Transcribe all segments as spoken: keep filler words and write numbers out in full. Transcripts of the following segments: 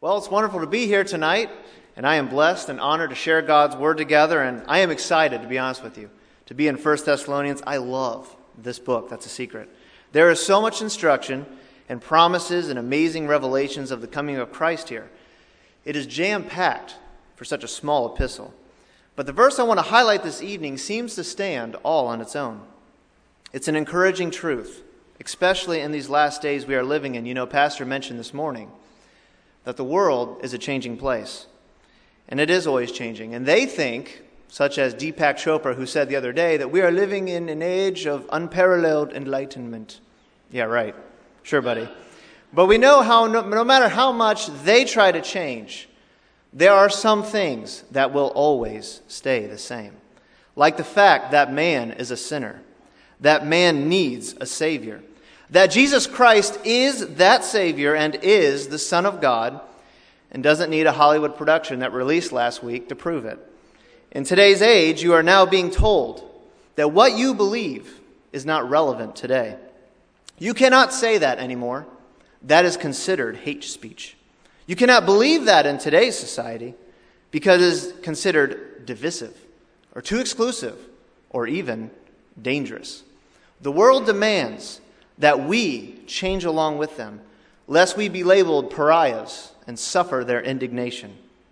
Well, it's wonderful to be here tonight, and I am blessed and honored to share God's Word together, and I am excited, to be honest with you, to be in First Thessalonians. I love this book. That's a secret. There is so much instruction and promises and amazing revelations of the coming of Christ here. It is jam-packed for such a small epistle. But the verse I want to highlight this evening seems to stand all on its own. It's an encouraging truth, especially in these last days we are living in. You know, Pastor mentioned this morning that the world is a changing place. And it is always changing. And they think, such as Deepak Chopra, who said the other day, that we are living in an age of unparalleled enlightenment. Yeah, right. Sure, buddy. But we know how, no, no matter how much they try to change, there are some things that will always stay the same. Like the fact that man is a sinner. That man needs a Savior. That Jesus Christ is that Savior and is the Son of God and doesn't need a Hollywood production that released last week to prove it. In today's age, you are now being told that what you believe is not relevant today. You cannot say that anymore. That is considered hate speech. You cannot believe that in today's society because it is considered divisive or too exclusive or even dangerous. The world demands that we change along with them, lest we be labeled pariahs and suffer their indignation.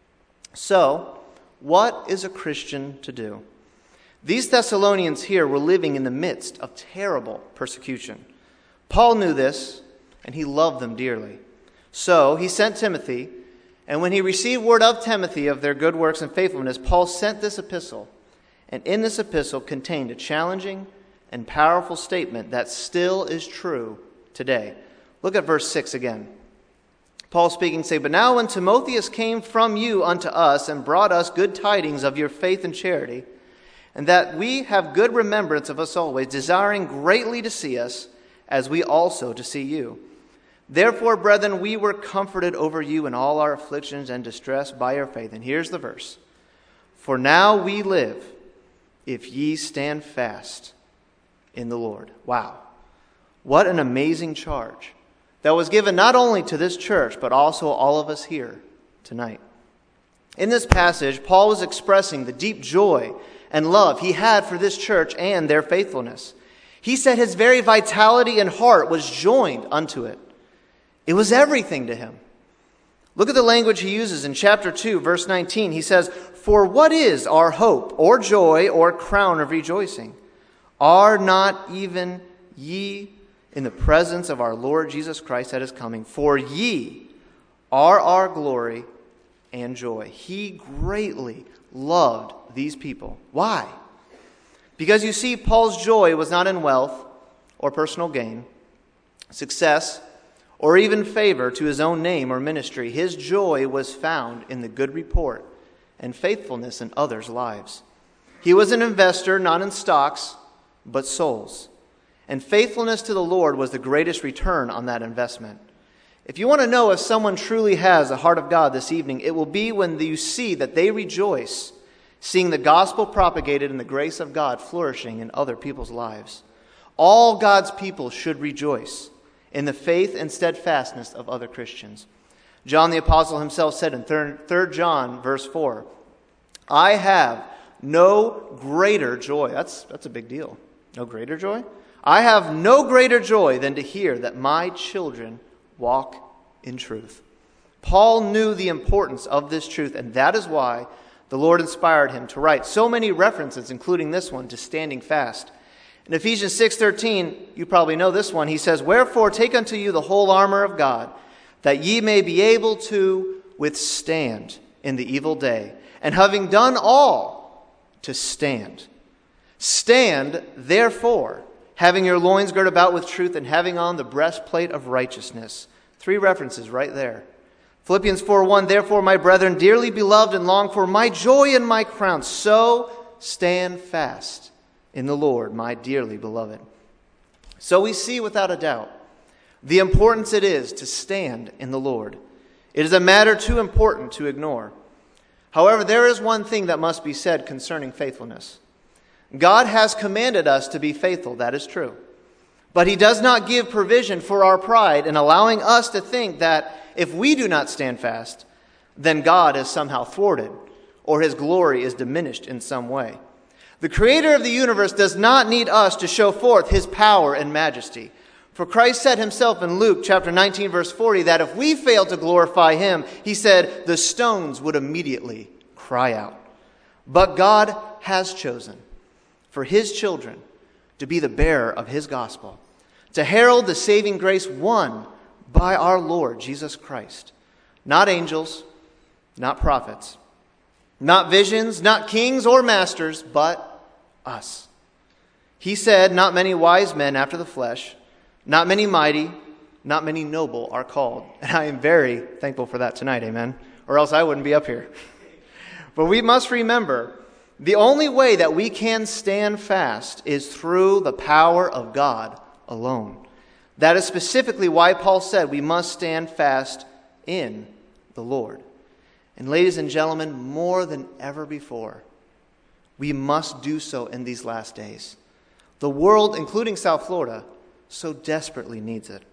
So, what is a Christian to do? These Thessalonians here were living in the midst of terrible persecution. Paul knew this, and he loved them dearly. So, he sent Timothy, and when he received word of Timothy of their good works and faithfulness, Paul sent this epistle, and in this epistle contained a challenging and powerful statement that still is true today. Look at verse six again. Paul speaking, say, "But now when Timotheus came from you unto us and brought us good tidings of your faith and charity, and that we have good remembrance of us always, desiring greatly to see us, as we also to see you. Therefore, brethren, we were comforted over you in all our afflictions and distress by your faith." And here's the verse. "For now we live, if ye stand fast in the Lord." Wow. What an amazing charge that was given not only to this church, but also all of us here tonight. In this passage, Paul was expressing the deep joy and love he had for this church and their faithfulness. He said his very vitality and heart was joined unto it. It was everything to him. Look at the language he uses in chapter two, verse nineteen. He says, "For what is our hope, or joy, or crown of rejoicing? Are not even ye in the presence of our Lord Jesus Christ at his coming? For ye are our glory and joy." He greatly loved these people. Why? Because you see, Paul's joy was not in wealth or personal gain, success, or even favor to his own name or ministry. His joy was found in the good report and faithfulness in others' lives. He was an investor, not in stocks, but souls. And faithfulness to the Lord was the greatest return on that investment. If you want to know if someone truly has the heart of God this evening, it will be when you see that they rejoice, seeing the gospel propagated and the grace of God flourishing in other people's lives. All God's people should rejoice in the faith and steadfastness of other Christians. John the Apostle himself said in Third John verse four, "I have no greater joy." That's, that's a big deal. No greater joy? "I have no greater joy than to hear that my children walk in truth." Paul knew the importance of this truth, and that is why the Lord inspired him to write so many references, including this one, to standing fast. In Ephesians six thirteen, you probably know this one, he says, "Wherefore take unto you the whole armor of God, that ye may be able to withstand in the evil day, and having done all, to stand. Stand, therefore, having your loins girt about with truth, and having on the breastplate of righteousness." Three references right there. Philippians four one, "Therefore, my brethren, dearly beloved and longed for, my joy and my crown, so stand fast in the Lord, my dearly beloved." So we see without a doubt the importance it is to stand in the Lord. It is a matter too important to ignore. However, there is one thing that must be said concerning faithfulness. God has commanded us to be faithful, that is true. But he does not give provision for our pride in allowing us to think that if we do not stand fast, then God is somehow thwarted, or his glory is diminished in some way. The creator of the universe does not need us to show forth his power and majesty. For Christ said himself in Luke chapter nineteen, verse forty, that if we fail to glorify him, he said, the stones would immediately cry out. But God has chosen for his children to be the bearer of his gospel, to herald the saving grace won by our Lord Jesus Christ. Not angels, not prophets, not visions, not kings or masters, but us. He said, not many wise men after the flesh, not many mighty, not many noble are called. And I am very thankful for that tonight, amen? Or else I wouldn't be up here. But we must remember, the only way that we can stand fast is through the power of God alone. That is specifically why Paul said we must stand fast in the Lord. And ladies and gentlemen, more than ever before, we must do so in these last days. The world, including South Florida, so desperately needs it.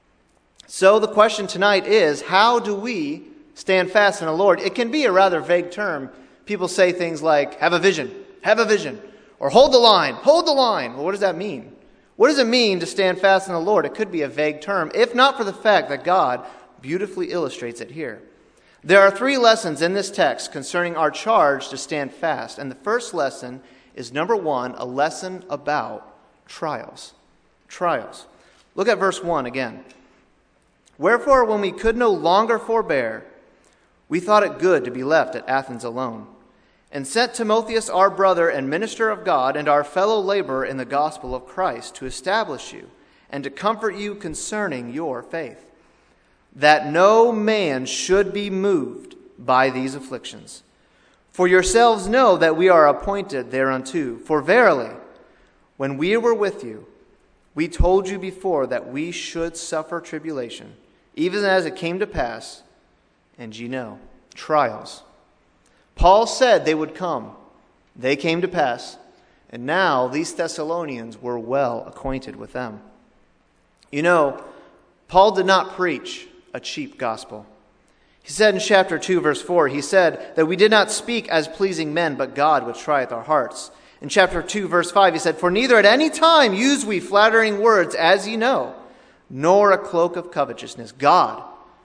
So the question tonight is, how do we stand fast in the Lord? It can be a rather vague term. People say things like, have a vision, have a vision, or hold the line, hold the line. Well, what does that mean? What does it mean to stand fast in the Lord? It could be a vague term, if not for the fact that God beautifully illustrates it here. There are three lessons in this text concerning our charge to stand fast. And the first lesson is, number one, a lesson about trials. Trials. Look at verse one again. Wherefore, when we could no longer forbear, we thought it good to be left at Athens alone, and sent Timotheus our brother and minister of God, and our fellow laborer in the gospel of Christ, to establish you, and to comfort you concerning your faith, that no man should be moved by these afflictions. For yourselves know that we are appointed thereunto. For verily, when we were with you, we told you before that we should suffer tribulation, even as it came to pass, and ye know, trials. Paul said they would come. They came to pass, and now these Thessalonians were well acquainted with them. You know, Paul did not preach a cheap gospel. He said in chapter two, verse four, he said that we did not speak as pleasing men, but God which trieth our hearts. In chapter two, verse five, he said, for neither at any time use we flattering words, as ye know, nor a cloak of covetousness. God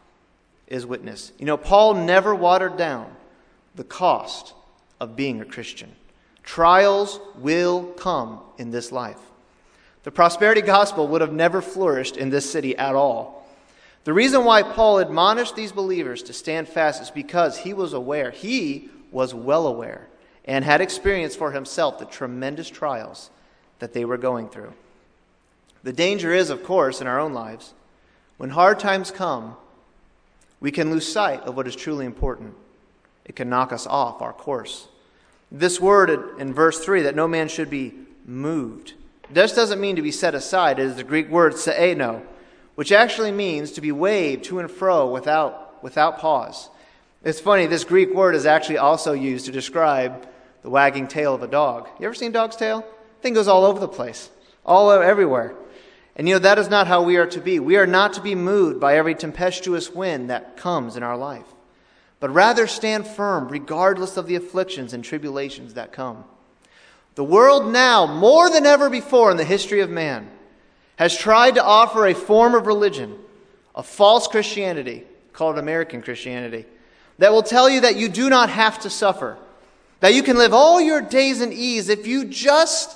is witness. You know, Paul never watered down the cost of being a Christian. Trials will come in this life. The prosperity gospel would have never flourished in this city at all. The reason why Paul admonished these believers to stand fast is because he was aware, he was well aware, and had experienced for himself the tremendous trials that they were going through. The danger is, of course, in our own lives, when hard times come, we can lose sight of what is truly important. It can knock us off our course. This word in verse three, that no man should be moved, this doesn't mean to be set aside. It is the Greek word seeno, which actually means to be waved to and fro without, without pause. It's funny, this Greek word is actually also used to describe the wagging tail of a dog. You ever seen a dog's tail? The thing goes all over the place, all over, everywhere. And you know, that is not how we are to be. We are not to be moved by every tempestuous wind that comes in our life, but rather stand firm regardless of the afflictions and tribulations that come. The world now, more than ever before in the history of man, has tried to offer a form of religion, a false Christianity, called American Christianity, that will tell you that you do not have to suffer, that you can live all your days in ease if you just,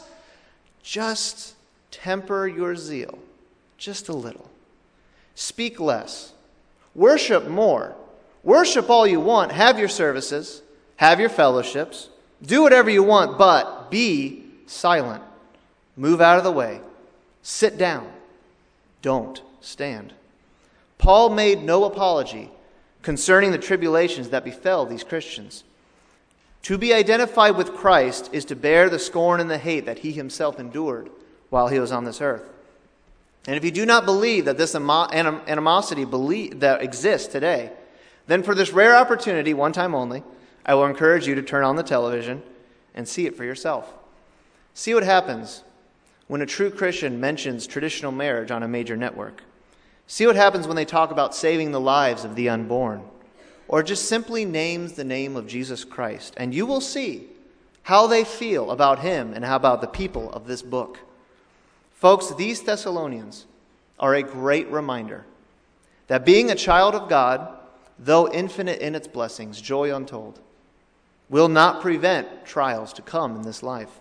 just temper your zeal just a little. Speak less. Worship more. Worship all you want. Have your services. Have your fellowships. Do whatever you want, but be silent. Move out of the way. Sit down. Don't stand. Paul made no apology concerning the tribulations that befell these Christians. To be identified with Christ is to bear the scorn and the hate that he himself endured while he was on this earth. And if you do not believe that this animosity believe, that exists today, then for this rare opportunity, one time only, I will encourage you to turn on the television and see it for yourself. See what happens when a true Christian mentions traditional marriage on a major network. See what happens when they talk about saving the lives of the unborn, or just simply names the name of Jesus Christ, and you will see how they feel about him and how about the people of this book. Folks, these Thessalonians are a great reminder that being a child of God, though infinite in its blessings, joy untold, will not prevent trials to come in this life.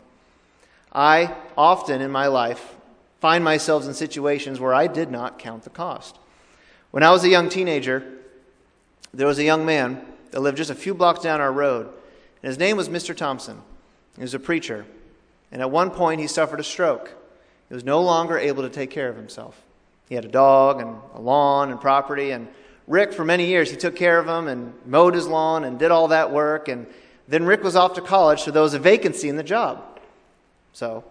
I often in my life find myself in situations where I did not count the cost. When I was a young teenager, there was a young man that lived just a few blocks down our road, and his name was Mister Thompson. He was a preacher, and at one point he suffered a stroke. He was no longer able to take care of himself. He had a dog and a lawn and property, and Rick, for many years, he took care of him and mowed his lawn and did all that work, and then Rick was off to college, so there was a vacancy in the job. So,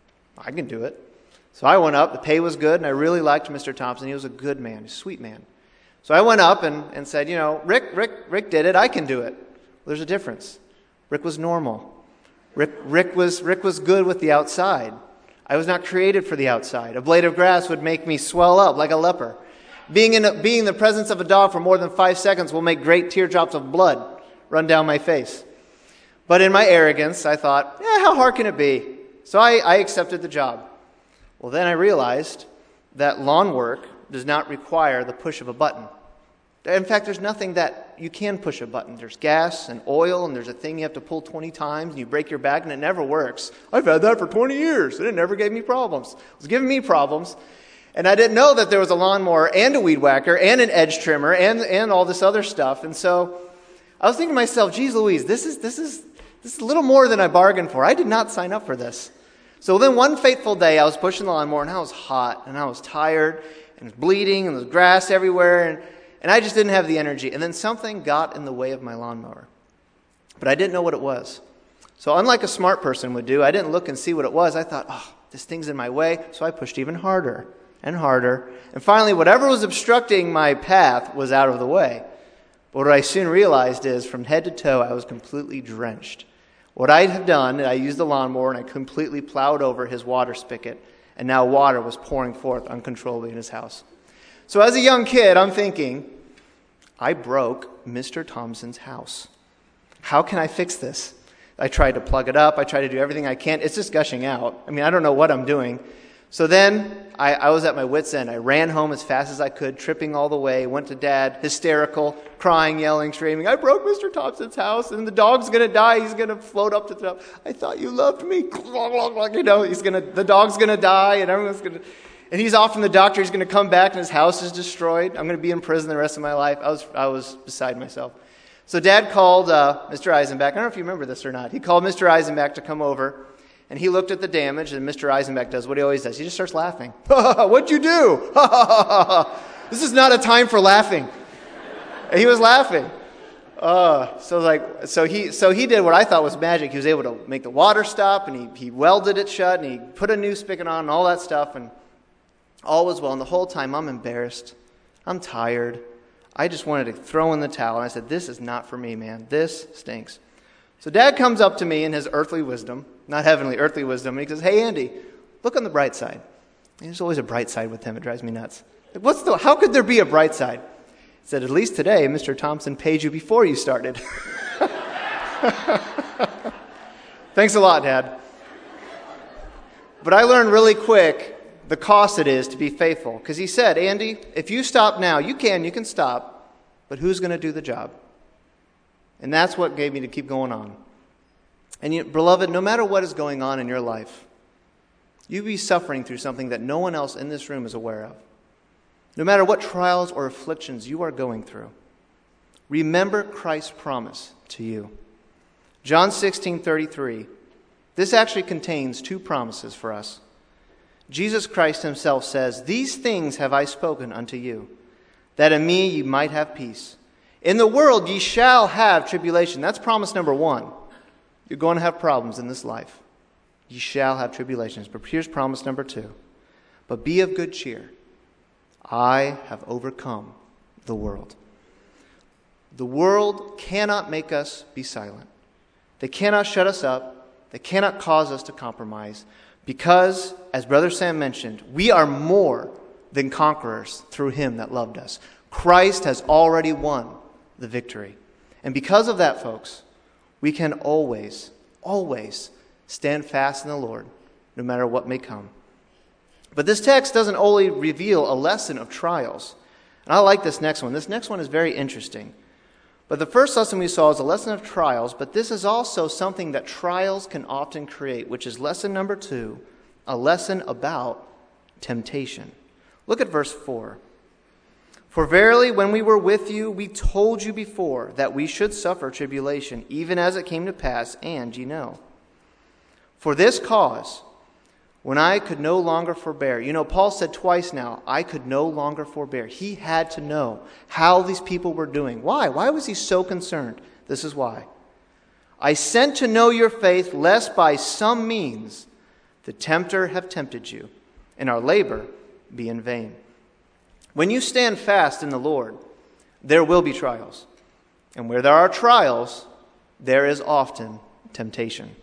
I can do it. So I went up, the pay was good, and I really liked Mister Thompson. He was a good man, a sweet man. So I went up and, and said, you know, Rick, Rick, Rick did it, I can do it. Well, there's a difference. Rick was normal. Rick, Rick was, Rick was good with the outside. I was not created for the outside. A blade of grass would make me swell up like a leper. Being in, a, being in the presence of a dog for more than five seconds will make great teardrops of blood run down my face. But in my arrogance, I thought, yeah, how hard can it be? So I, I accepted the job. Well, then I realized that lawn work does not require the push of a button. In fact, there's nothing that you can push a button. There's gas and oil, and there's a thing you have to pull twenty times, and you break your back, and it never works. I've had that for twenty years, and it never gave me problems. It was giving me problems, and I didn't know that there was a lawnmower and a weed whacker and an edge trimmer and and all this other stuff. And so I was thinking to myself, geez Louise, this is this is this is a little more than I bargained for. I did not sign up for this. So then one fateful day, I was pushing the lawnmower, and I was hot, and I was tired, and it was bleeding, and there was grass everywhere, and, and I just didn't have the energy. And then something got in the way of my lawnmower. But I didn't know what it was. So unlike a smart person would do, I didn't look and see what it was. I thought, oh, this thing's in my way. So I pushed even harder and harder. And finally, whatever was obstructing my path was out of the way. But what I soon realized is, from head to toe, I was completely drenched. What I had done, I used the lawnmower and I completely plowed over his water spigot, and now water was pouring forth uncontrollably in his house. So as a young kid, I'm thinking, I broke Mister Thompson's house. How can I fix this? I tried to plug it up. I tried to do everything I can. It's just gushing out. I mean, I don't know what I'm doing. So then I, I was at my wit's end. I ran home as fast as I could, tripping all the way, went to Dad, hysterical, crying, yelling, screaming, I broke Mister Thompson's house, and the dog's going to die. He's going to float up to the top. I thought you loved me. You know, he's gonna, the dog's going to die, and everyone's going to... And he's off from the doctor. He's going to come back, and his house is destroyed. I'm going to be in prison the rest of my life. I was, I was beside myself. So Dad called uh, Mister Eisenbach. I don't know if you remember this or not. He called Mister Eisenbach to come over. And he looked at the damage, and Mister Eisenbach does what he always does. He just starts laughing. What'd you do? This is not a time for laughing. And he was laughing. Uh, so like, so he, so he did what I thought was magic. He was able to make the water stop, and he, he welded it shut, and he put a new spigot on, and all that stuff, and all was well. And the whole time, I'm embarrassed. I'm tired. I just wanted to throw in the towel. And I said, this is not for me, man. This stinks. So Dad comes up to me in his earthly wisdom, not heavenly, earthly wisdom, and he says, hey, Andy, look on the bright side. And there's always a bright side with him. It drives me nuts. Like, what's the? How could there be a bright side? He said, at least today, Mister Thompson paid you before you started. Thanks a lot, Dad. But I learned really quick the cost it is to be faithful. Because he said, Andy, if you stop now, you can, you can stop, but who's going to do the job? And that's what gave me to keep going on. And you, beloved, no matter what is going on in your life, you be suffering through something that no one else in this room is aware of. No matter what trials or afflictions you are going through, remember Christ's promise to you. John sixteen thirty-three. This actually contains two promises for us. Jesus Christ himself says, these things have I spoken unto you, that in me ye might have peace. In the world ye shall have tribulation. That's promise number one. You're going to have problems in this life. Ye shall have tribulations. But here's promise number two. But be of good cheer. I have overcome the world. The world cannot make us be silent. They cannot shut us up. They cannot cause us to compromise. Because, as Brother Sam mentioned, we are more than conquerors through him that loved us. Christ has already won the victory. And because of that, folks, we can always, always stand fast in the Lord, no matter what may come. But this text doesn't only reveal a lesson of trials. And I like this next one. This next one is very interesting. But the first lesson we saw is a lesson of trials, but this is also something that trials can often create, which is lesson number two, a lesson about temptation. Look at verse four. For verily, when we were with you, we told you before that we should suffer tribulation, even as it came to pass, and ye know. For this cause, when I could no longer forbear. You know, Paul said twice now, I could no longer forbear. He had to know how these people were doing. Why? Why was he so concerned? This is why. I sent to know your faith, lest by some means the tempter have tempted you, and our labor be in vain. When you stand fast in the Lord, there will be trials. And where there are trials, there is often temptation.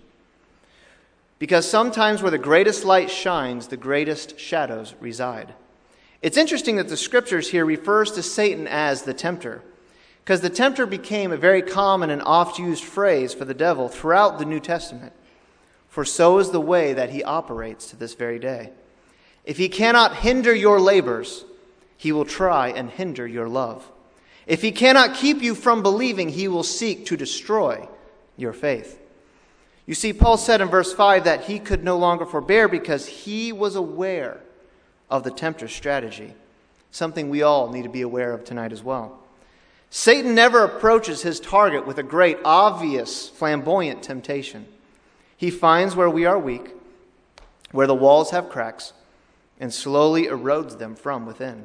Because sometimes where the greatest light shines, the greatest shadows reside. It's interesting that the scriptures here refers to Satan as the tempter, because the tempter became a very common and oft-used phrase for the devil throughout the New Testament. For so is the way that he operates to this very day. If he cannot hinder your labors, he will try and hinder your love. If he cannot keep you from believing, he will seek to destroy your faith. You see, Paul said in verse five that he could no longer forbear because he was aware of the tempter's strategy, something we all need to be aware of tonight as well. Satan never approaches his target with a great, obvious, flamboyant temptation. He finds where we are weak, where the walls have cracks, and slowly erodes them from within.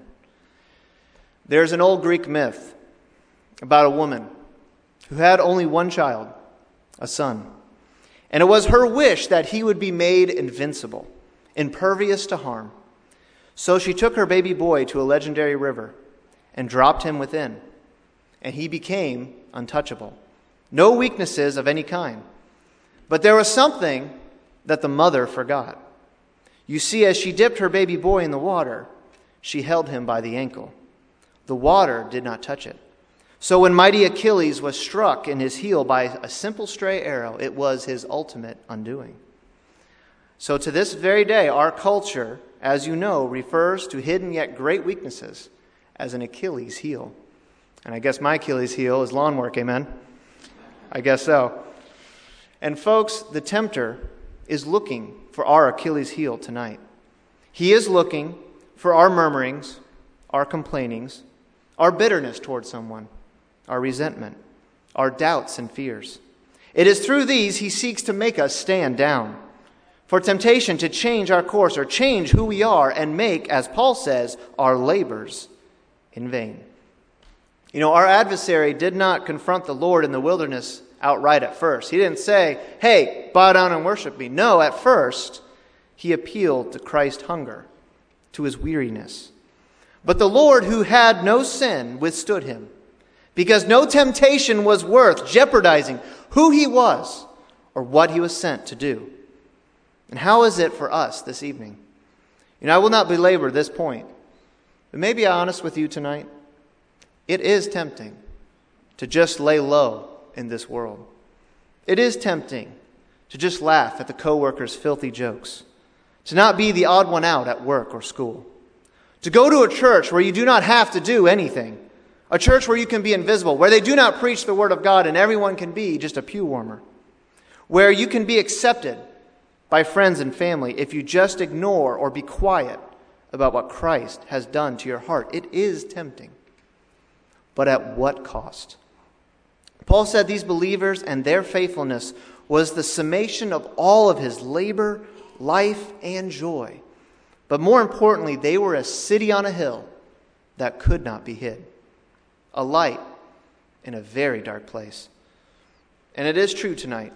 There's an old Greek myth about a woman who had only one child, a son. And it was her wish that he would be made invincible, impervious to harm. So she took her baby boy to a legendary river and dropped him within. And he became untouchable. No weaknesses of any kind. But there was something that the mother forgot. You see, as she dipped her baby boy in the water, she held him by the ankle. The water did not touch it. So when mighty Achilles was struck in his heel by a simple stray arrow, it was his ultimate undoing. So to this very day, our culture, as you know, refers to hidden yet great weaknesses as an Achilles heel. And I guess my Achilles heel is lawn work, amen? I guess so. And folks, the tempter is looking for our Achilles heel tonight. He is looking for our murmurings, our complainings, our bitterness towards someone, our resentment, our doubts and fears. It is through these he seeks to make us stand down. For temptation to change our course or change who we are and make, as Paul says, our labors in vain. You know, our adversary did not confront the Lord in the wilderness outright at first. He didn't say, hey, bow down and worship me. No, at first, he appealed to Christ's hunger, to his weariness. But the Lord, who had no sin, withstood him, because no temptation was worth jeopardizing who he was or what he was sent to do. And how is it for us this evening? You know, I will not belabor this point, but may I be honest with you tonight. It is tempting to just lay low in this world. It is tempting to just laugh at the coworkers' filthy jokes, to not be the odd one out at work or school, to go to a church where you do not have to do anything, a church where you can be invisible, where they do not preach the word of God and everyone can be just a pew warmer, where you can be accepted by friends and family if you just ignore or be quiet about what Christ has done to your heart. It is tempting. But at what cost? Paul said these believers and their faithfulness was the summation of all of his labor, life, and joy. But more importantly, they were a city on a hill that could not be hid. A light in a very dark place. And it is true tonight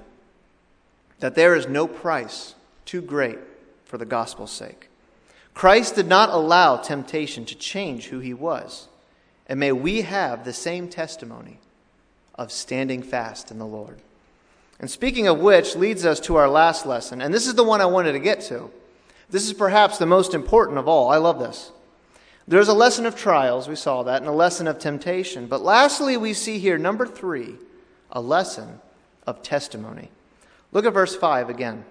that there is no price too great for the gospel's sake. Christ did not allow temptation to change who he was. And may we have the same testimony of standing fast in the Lord. And speaking of which leads us to our last lesson. And this is the one I wanted to get to. This is perhaps the most important of all. I love this. There's a lesson of trials, we saw that, and a lesson of temptation. But lastly, we see here, number three, a lesson of testimony. Look at verse five again.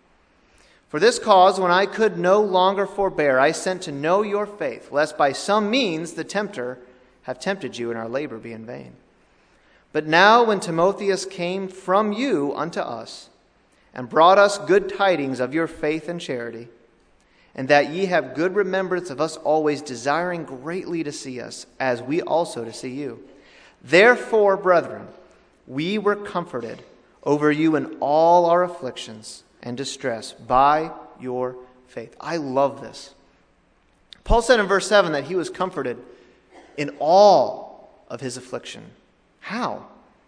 For this cause, when I could no longer forbear, I sent to know your faith, lest by some means the tempter have tempted you and our labor be in vain. But now when Timotheus came from you unto us, and brought us good tidings of your faith and charity, and that ye have good remembrance of us always, desiring greatly to see us, as we also to see you. Therefore, brethren, we were comforted over you in all our afflictions and distress by your faith. I love this. Paul said in verse seven that he was comforted in all of his affliction. How?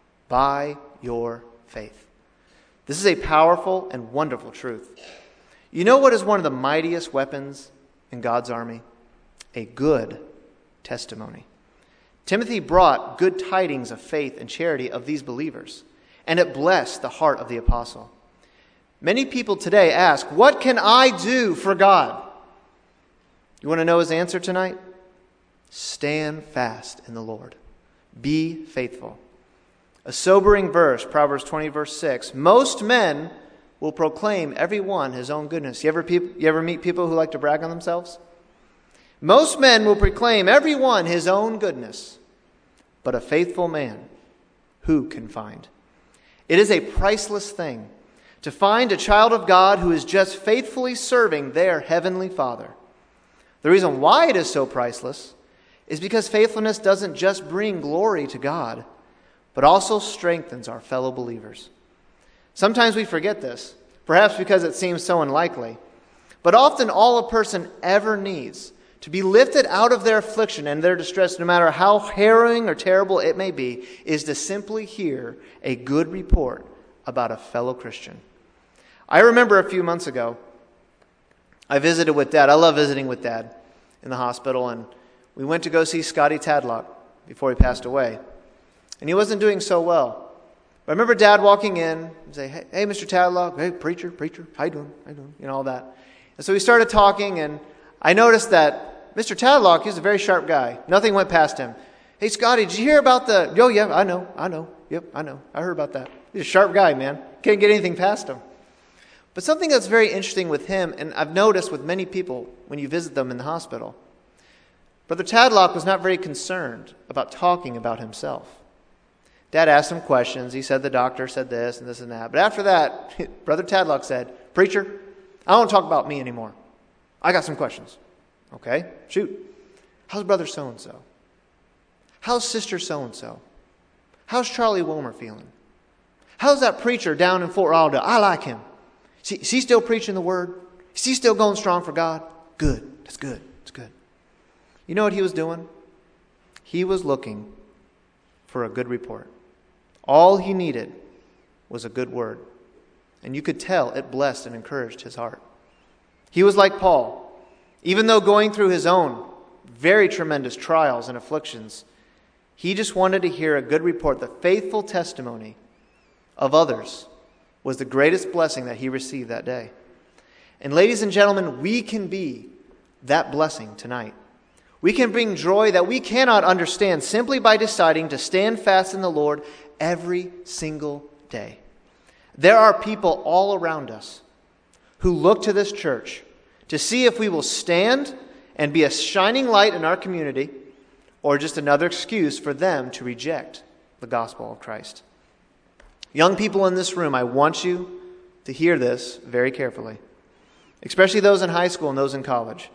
By your faith. This is a powerful and wonderful truth. You know what is one of the mightiest weapons in God's army? A good testimony. Timothy brought good tidings of faith and charity of these believers, and it blessed the heart of the apostle. Many people today ask, what can I do for God? You want to know his answer tonight? Stand fast in the Lord. Be faithful. A sobering verse, Proverbs twenty, verse six. Most men will proclaim every one his own goodness. You ever, peop- you ever meet people who like to brag on themselves? Most men will proclaim every one his own goodness, but a faithful man who can find? It is a priceless thing to find a child of God who is just faithfully serving their heavenly Father. The reason why it is so priceless is because faithfulness doesn't just bring glory to God, but also strengthens our fellow believers. Sometimes we forget this, perhaps because it seems so unlikely. But often all a person ever needs to be lifted out of their affliction and their distress, no matter how harrowing or terrible it may be, is to simply hear a good report about a fellow Christian. I remember a few months ago, I visited with Dad. I love visiting with Dad in the hospital, and we went to go see Scotty Tadlock before he passed away. And he wasn't doing so well. I remember Dad walking in and say, hey, hey, Mister Tadlock, hey, preacher, preacher, how you doing, how you doing, you know, all that. And so we started talking, and I noticed that Mister Tadlock, he's a very sharp guy. Nothing went past him. Hey, Scotty, did you hear about the, oh, yeah, I know, I know, yep, I know, I heard about that. He's a sharp guy, man. Can't get anything past him. But something that's very interesting with him, and I've noticed with many people when you visit them in the hospital, Brother Tadlock was not very concerned about talking about himself. Dad asked him questions. He said the doctor said this and this and that. But after that, Brother Tadlock said, preacher, I don't want to talk about me anymore. I got some questions. Okay, shoot. How's Brother so-and-so? How's Sister so-and-so? How's Charlie Wilmer feeling? How's that preacher down in Fort Lauderdale? I like him. Is he still preaching the word? Is he still going strong for God? Good. That's good. That's good. You know what he was doing? He was looking for a good report. All he needed was a good word. And you could tell it blessed and encouraged his heart. He was like Paul. Even though going through his own very tremendous trials and afflictions, he just wanted to hear a good report. The faithful testimony of others was the greatest blessing that he received that day. And ladies and gentlemen, we can be that blessing tonight. We can bring joy that we cannot understand simply by deciding to stand fast in the Lord every single day. There are people all around us who look to this church to see if we will stand and be a shining light in our community, or just another excuse for them to reject the gospel of Christ. Young people in this room, I want you to hear this very carefully, especially those in high school and those in college.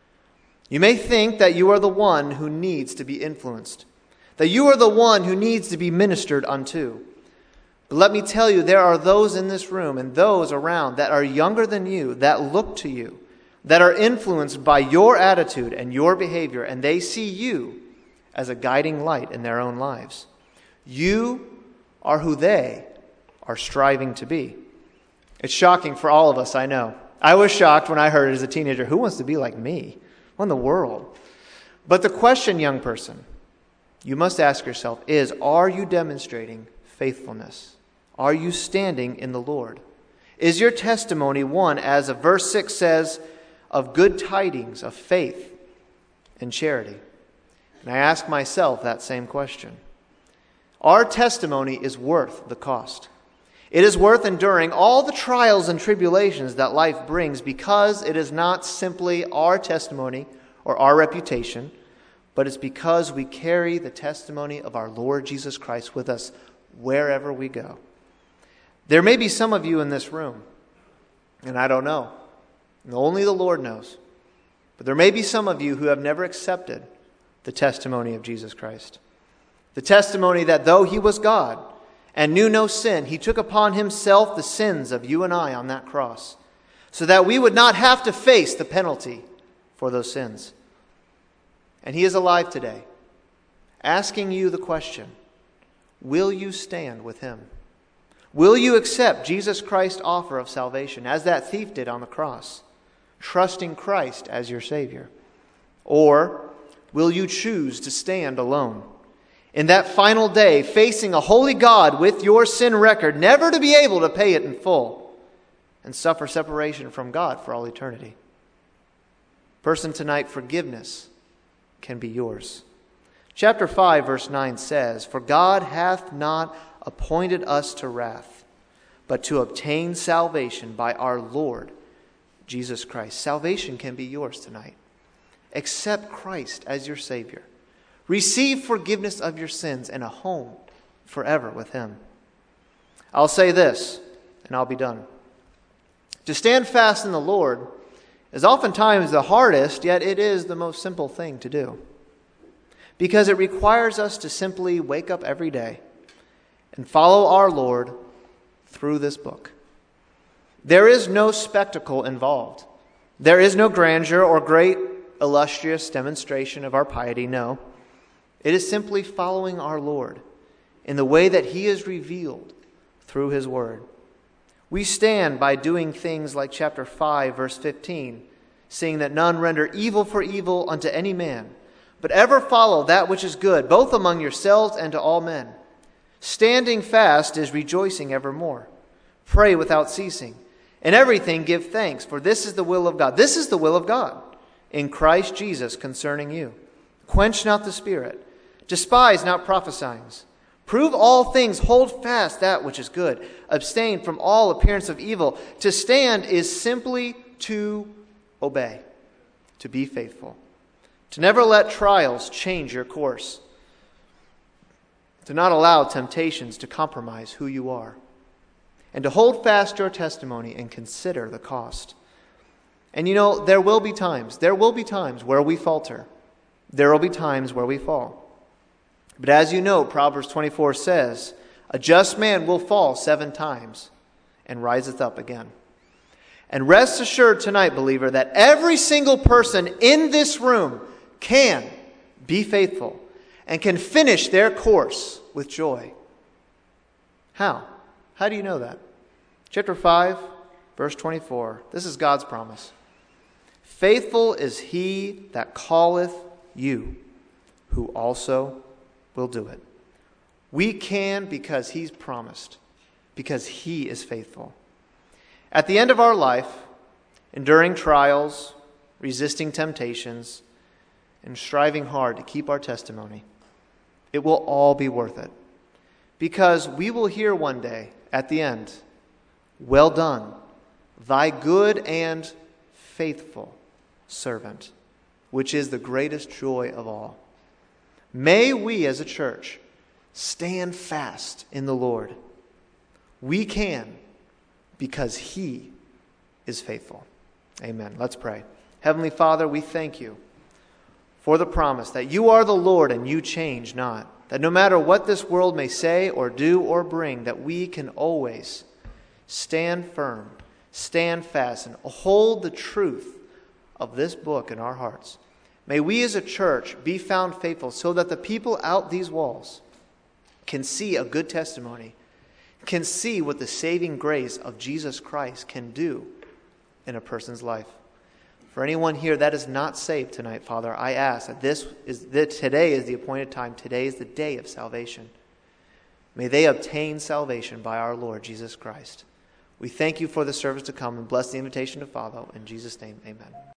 You may think that you are the one who needs to be influenced, that you are the one who needs to be ministered unto. But let me tell you, there are those in this room and those around that are younger than you, that look to you, that are influenced by your attitude and your behavior, and they see you as a guiding light in their own lives. You are who they are striving to be. It's shocking for all of us, I know. I was shocked when I heard it as a teenager, who wants to be like me? What in the world? But the question, young person, you must ask yourself is, are you demonstrating faithfulness? Are you standing in the Lord? Is your testimony one, as verse six says, of good tidings, of faith in charity? And I ask myself that same question. Our testimony is worth the cost. It is worth enduring all the trials and tribulations that life brings, because it is not simply our testimony or our reputation, but it's because we carry the testimony of our Lord Jesus Christ with us wherever we go. There may be some of you in this room, and I don't know, and only the Lord knows, but there may be some of you who have never accepted the testimony of Jesus Christ. The testimony that though he was God and knew no sin, he took upon himself the sins of you and I on that cross, so that we would not have to face the penalty for those sins. And he is alive today, asking you the question, will you stand with him? Will you accept Jesus Christ's offer of salvation, as that thief did on the cross, trusting Christ as your Savior? Or will you choose to stand alone in that final day, facing a holy God with your sin record, never to be able to pay it in full, and suffer separation from God for all eternity? Person tonight, forgiveness can be yours. Chapter five, verse nine says, "For God hath not appointed us to wrath, but to obtain salvation by our Lord Jesus Christ." Salvation can be yours tonight. Accept Christ as your Savior. Receive forgiveness of your sins and a home forever with him. I'll say this, and I'll be done. To stand fast in the Lord is oftentimes the hardest, yet it is the most simple thing to do, because it requires us to simply wake up every day and follow our Lord through this book. There is no spectacle involved. There is no grandeur or great illustrious demonstration of our piety, no. It is simply following our Lord in the way that he is revealed through his word. We stand by doing things like chapter five, verse fifteen, seeing that none render evil for evil unto any man, but ever follow that which is good, both among yourselves and to all men. Standing fast is rejoicing evermore. Pray without ceasing. In everything give thanks, for this is the will of God. This is the will of God in Christ Jesus concerning you. Quench not the spirit. Despise not prophesying. Prove all things. Hold fast that which is good. Abstain from all appearance of evil. To stand is simply to obey, to be faithful, to never let trials change your course, to not allow temptations to compromise who you are, and to hold fast your testimony and consider the cost. And you know, there will be times, there will be times where we falter. There will be times where we fall. But as you know, Proverbs twenty-four says, "A just man will fall seven times and riseth up again." And rest assured tonight, believer, that every single person in this room can be faithful and can finish their course with joy. How? How do you know that? Chapter five, verse twenty-four. This is God's promise. "Faithful is he that calleth you, who also will do it." We can because he's promised, because he is faithful. At the end of our life, enduring trials, resisting temptations, and striving hard to keep our testimony, it will all be worth it. Because we will hear one day at the end, "Well done, thy good and faithful servant," which is the greatest joy of all. May we as a church stand fast in the Lord. We can because he is faithful. Amen. Let's pray. Heavenly Father, we thank you for the promise that you are the Lord and you change not. That no matter what this world may say or do or bring, that we can always stand firm, stand fast, and hold the truth of this book in our hearts. May we as a church be found faithful so that the people out these walls can see a good testimony, can see what the saving grace of Jesus Christ can do in a person's life. For anyone here that is not saved tonight, Father, I ask that this is that today is the appointed time. Today is the day of salvation. May they obtain salvation by our Lord Jesus Christ. We thank you for the service to come and bless the invitation to follow. In Jesus' name, amen.